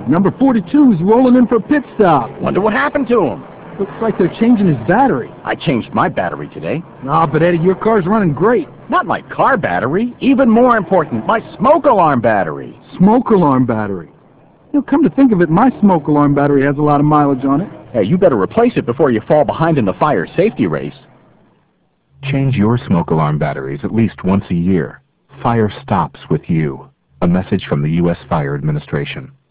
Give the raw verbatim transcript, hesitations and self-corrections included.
Number forty-two is rolling in for a pit stop. Wonder what happened to him. Looks like they're changing his battery. I changed my battery today. Ah, but Eddie, your car's running great. Not my car battery. Even more important, my smoke alarm battery. Smoke alarm battery. You know, come to think of it, my smoke alarm battery has a lot of mileage on it. Hey, you better replace it before you fall behind in the fire safety race. Change your smoke alarm batteries at least once a year. Fire stops with you. A message from the U S Fire Administration.